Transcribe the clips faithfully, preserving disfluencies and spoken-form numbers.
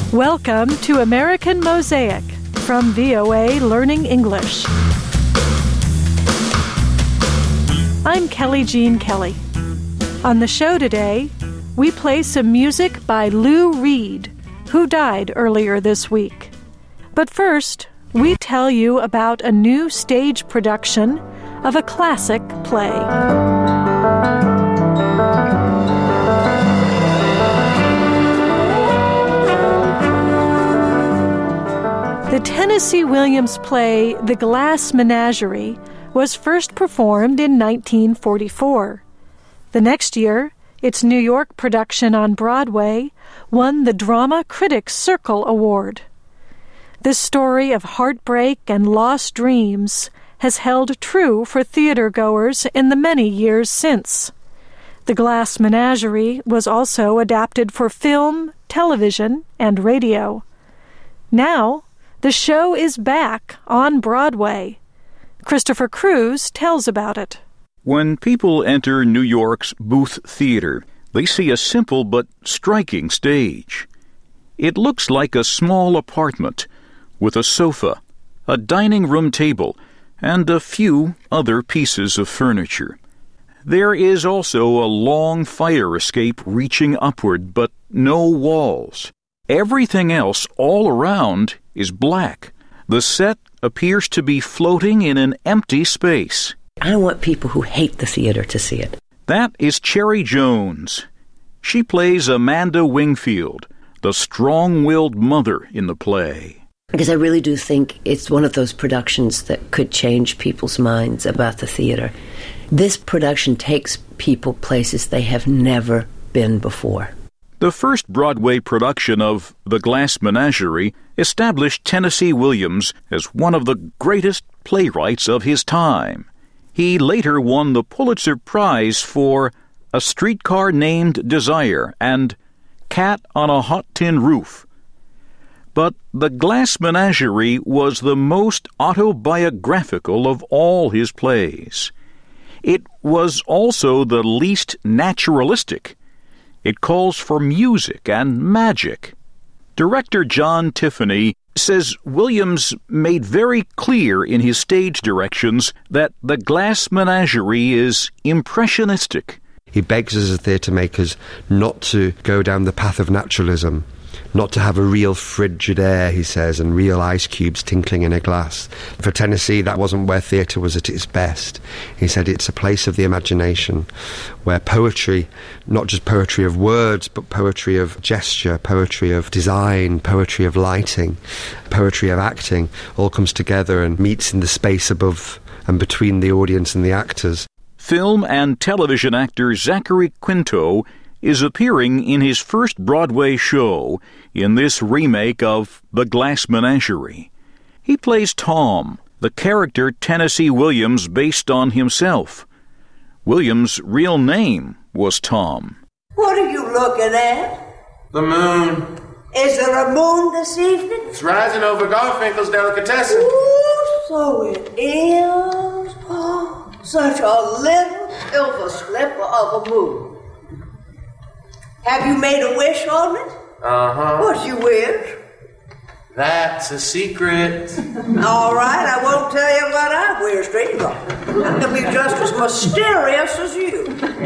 Welcome to American Mosaic from V O A Learning English. I'm Kelly Jean Kelly. On the show today, we play some music by Lou Reed, who died earlier this week. But first, we tell you about a new stage production of a classic play. The Tennessee Williams play The Glass Menagerie was first performed in nineteen forty-four. The next year, its New York production on Broadway won the Drama Critics Circle Award. This story of heartbreak and lost dreams has held true for theater-goers in the many years since. The Glass Menagerie was also adapted for film, television, and radio. Now, the show is back on Broadway. Christopher Cruz tells about it. When people enter New York's Booth Theater, they see a simple but striking stage. It looks like a small apartment with a sofa, a dining room table, and a few other pieces of furniture. There is also a long fire escape reaching upward, but no walls. Everything else all around is black. The set appears to be floating in an empty space. I want people who hate the theater to see it. That is Cherry Jones. She plays Amanda Wingfield, the strong-willed mother in the play. Because I really do think it's one of those productions that could change people's minds about the theater. This production takes people places they have never been before. The first Broadway production of The Glass Menagerie established Tennessee Williams as one of the greatest playwrights of his time. He later won the Pulitzer Prize for A Streetcar Named Desire and Cat on a Hot Tin Roof. But The Glass Menagerie was the most autobiographical of all his plays. It was also the least naturalistic. It calls for music and magic. Director John Tiffany says Williams made very clear in his stage directions that The Glass Menagerie is impressionistic. He begs us as theatre makers not to go down the path of naturalism, not to have a real frigid air, he says, and real ice cubes tinkling in a glass. For Tennessee, that wasn't where theatre was at its best. He said it's a place of the imagination, where poetry, not just poetry of words, but poetry of gesture, poetry of design, poetry of lighting, poetry of acting, all comes together and meets in the space above and between the audience and the actors. Film and television actor Zachary Quinto is appearing in his first Broadway show in this remake of The Glass Menagerie. He plays Tom, the character Tennessee Williams based on himself. Williams' real name was Tom. What are you looking at? The moon. Is there a moon this evening? It's rising over Garfinkel's delicatessen. Ooh, so it is. Oh, such a little silver slipper of a moon. Have you made a wish on it? Uh-huh. What'd you wish? That's a secret. All right, I won't tell you what I wished either. I'm going to be just as mysterious as you.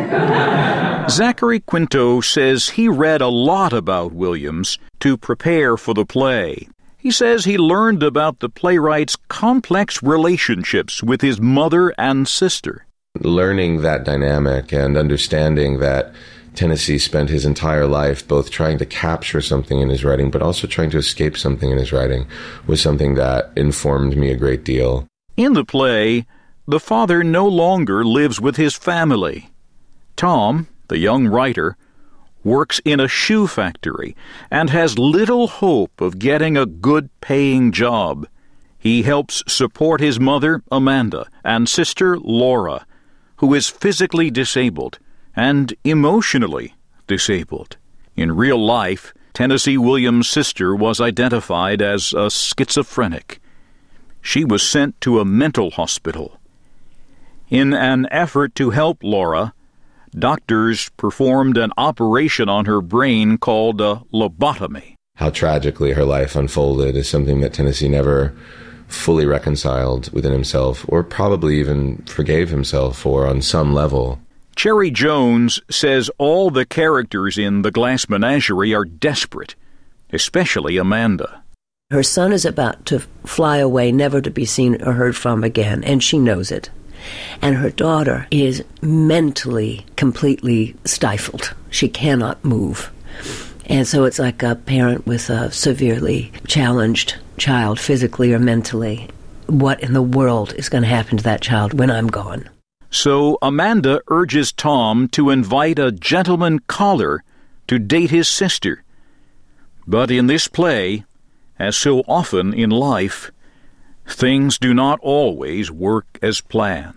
Zachary Quinto says he read a lot about Williams to prepare for the play. He says he learned about the playwright's complex relationships with his mother and sister. Learning that dynamic and understanding that Tennessee spent his entire life both trying to capture something in his writing but also trying to escape something in his writing was something that informed me a great deal. In the play, the father no longer lives with his family. Tom, the young writer, works in a shoe factory and has little hope of getting a good-paying job. He helps support his mother, Amanda, and sister, Laura, who is physically disabled and emotionally disabled. In real life, Tennessee Williams' sister was identified as a schizophrenic. She was sent to a mental hospital. In an effort to help Laura, doctors performed an operation on her brain called a lobotomy. how tragically her life unfolded is something that Tennessee never fully reconciled within himself, or probably even forgave himself for on some level. Cherry Jones says all the characters in The Glass Menagerie are desperate, especially Amanda. Her son is about to fly away, never to be seen or heard from again, and she knows it. And her daughter is mentally completely stifled. She cannot move. And so it's like a parent with a severely challenged child, physically or mentally. What in the world is going to happen to that child when I'm gone? So Amanda urges Tom to invite a gentleman caller to date his sister. But in this play, as so often in life, things do not always work as planned.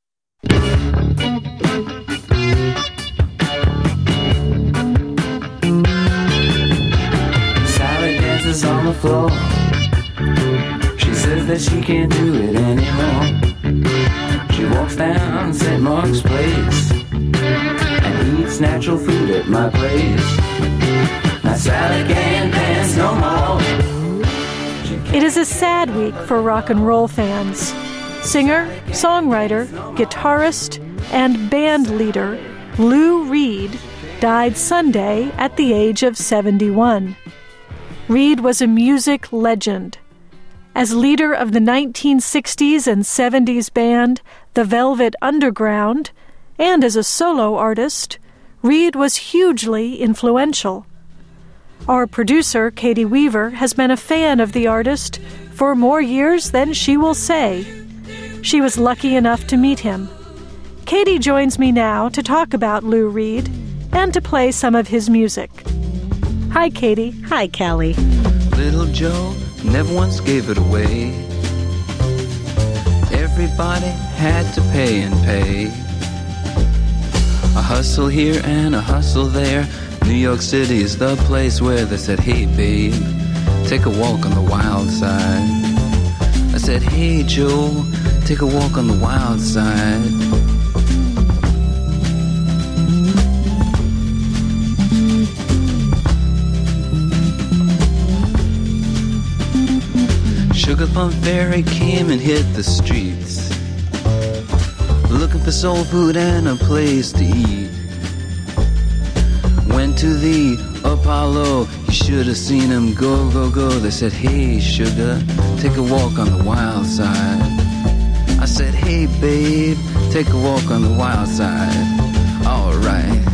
Sally dances on the floor. She says that she can't do it anymore. She walks down Saint Mark's Place and eats natural food at my place. Now Sally can't dance no more. It is a sad week for rock and roll fans. Singer, songwriter, guitarist, and band leader Lou Reed died Sunday at the age of seventy-one. Reed was a music legend. As leader of the nineteen sixties and seventies band The Velvet Underground, and as a solo artist, Reed was hugely influential. Our producer, Katie Weaver, has been a fan of the artist for more years than she will say. She was lucky enough to meet him. Katie joins me now to talk about Lou Reed and to play some of his music. Hi, Katie. Hi, Kelly. Little Joe never once gave it away. Everybody had to pay and pay. A hustle here and a hustle there. New York City is the place where they said, hey, babe, take a walk on the wild side. I said, hey, Joe, take a walk on the wild side. Sugar Plum Fairy came and hit the streets, looking for soul food and a place to eat. Went to the Apollo, you should have seen him go, go, go. They said, hey, sugar, take a walk on the wild side. I said, hey, babe, take a walk on the wild side. All right.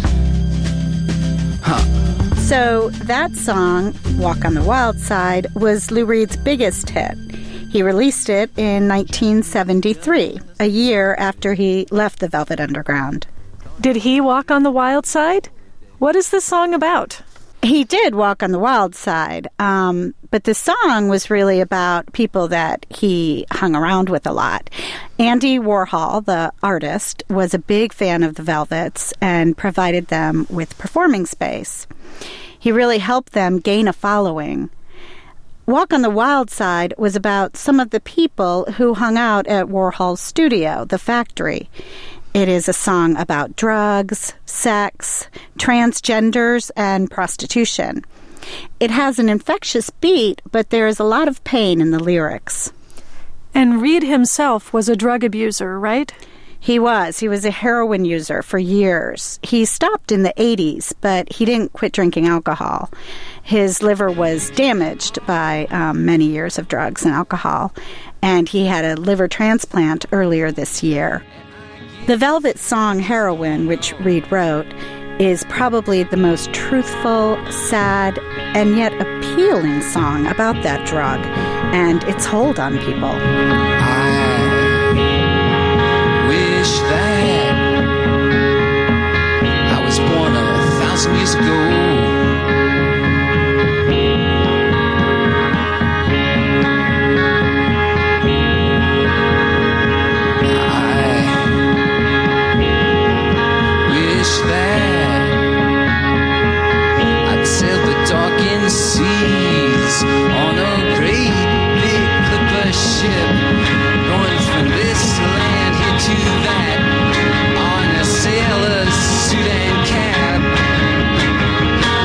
Huh. So that song, Walk on the Wild Side, was Lou Reed's biggest hit. He released it in nineteen seventy-three, a year after he left the Velvet Underground. Did he walk on the wild side? What is this song about? He did walk on the wild side, um, but the song was really about people that he hung around with a lot. Andy Warhol, the artist, was a big fan of the Velvets and provided them with performing space. He really helped them gain a following. Walk on the Wild Side was about some of the people who hung out at Warhol's studio, The Factory. It is a song about drugs, sex, transgenders, and prostitution. It has an infectious beat, but there is a lot of pain in the lyrics. And Reed himself was a drug abuser, right? He was. He was a heroin user for years. He stopped in the eighties, but he didn't quit drinking alcohol. His liver was damaged by um, many years of drugs and alcohol, and he had a liver transplant earlier this year. The Velvet song Heroin, which Reed wrote, is probably the most truthful, sad, and yet appealing song about that drug and its hold on people. I wish that I was born a thousand years ago. Seas on a great big clipper ship, going from this land here to that, on a sailor's suit and cap.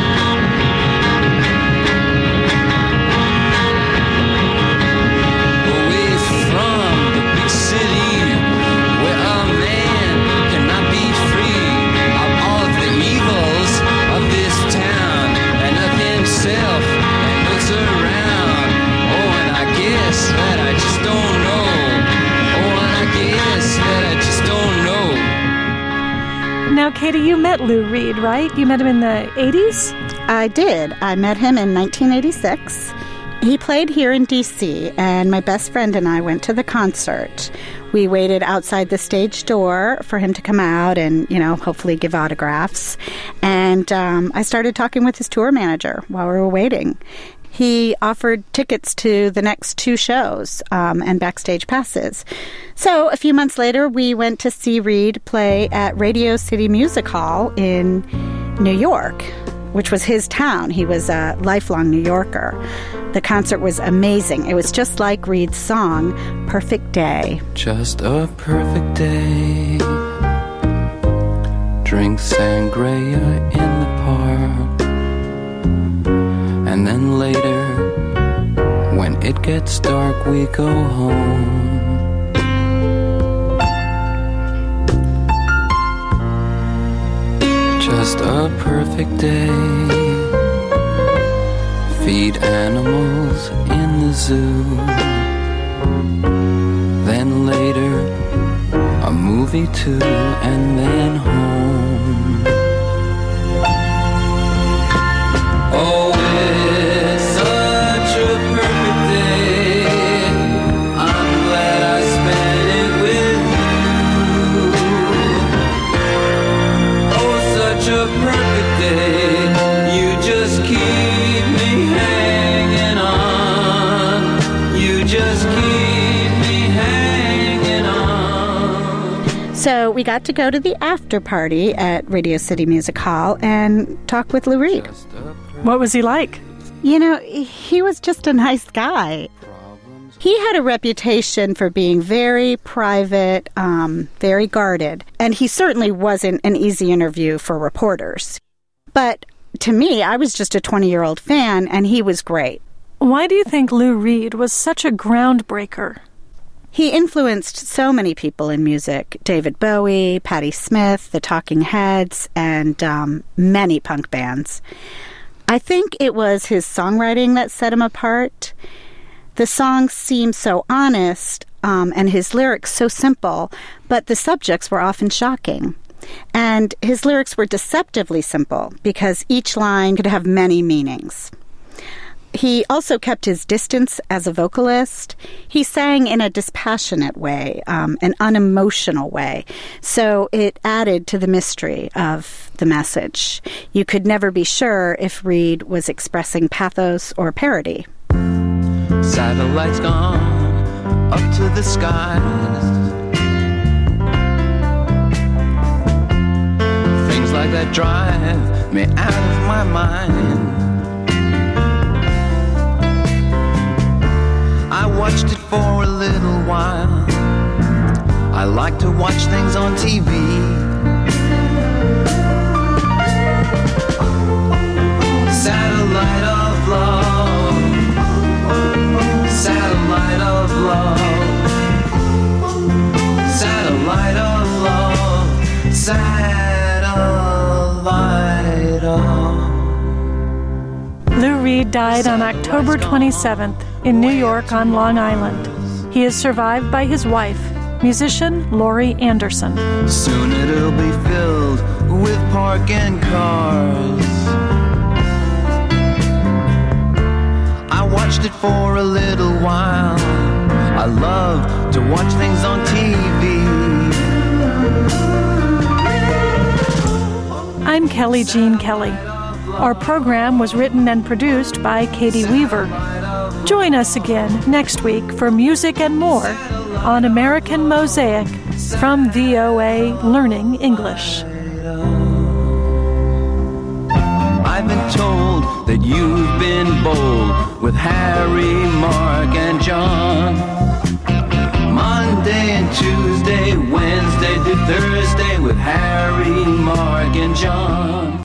met Lou Reed, right? You met him in the eighties? I did. I met him in nineteen eighty-six. He played here in D C, and my best friend and I went to the concert. We waited outside the stage door for him to come out and, you know, hopefully give autographs. And um, I started talking with his tour manager while we were waiting. He offered tickets to the next two shows um, and backstage passes. So a few months later, we went to see Reed play at Radio City Music Hall in New York, which was his town. He was a lifelong New Yorker. The concert was amazing. It was just like Reed's song, Perfect Day. Just a perfect day. Drink sangria in the park. And then later, when it gets dark, we go home. Just a perfect day. Feed animals in the zoo. Then later, a movie too, and then home. Oh, it's such a perfect day. I'm glad I spent it with you. Oh, such a perfect day. You just keep me hanging on. You just keep me hanging on. So we got to go to the after party at Radio City Music Hall and talk with Lou Reed. What was he like? You know, he was just a nice guy. He had a reputation for being very private, um, very guarded, and he certainly wasn't an easy interview for reporters. But to me, I was just a twenty-year-old fan, and he was great. Why do you think Lou Reed was such a groundbreaker? He influenced so many people in music. David Bowie, Patti Smith, the Talking Heads, and um, many punk bands. I think it was his songwriting that set him apart. The songs seemed so honest, um, and his lyrics so simple, but the subjects were often shocking. And his lyrics were deceptively simple, because each line could have many meanings. He also kept his distance as a vocalist. He sang in a dispassionate way, um, an unemotional way. So it added to the mystery of the message. You could never be sure if Reed was expressing pathos or parody. Satellites gone up to the skies. Things like that drive me out of my mind. I watched it for a little while. I like to watch things on T V. Satellite of love. Satellite of love. Satellite of love. Satellite of. Lou Reed died on October twenty-seventh in New York on Long Island. He is survived by his wife, musician Laurie Anderson. Soon it'll be filled with parking cars. I watched it for a little while. I love to watch things on T V. I'm Kelly Jean Kelly. Our program was written and produced by Katie Weaver. Join us again next week for music and more on American Mosaic from V O A Learning English. I've been told that you've been bold with Harry, Mark, and John. Monday and Tuesday, Wednesday to Thursday with Harry, Mark, and John.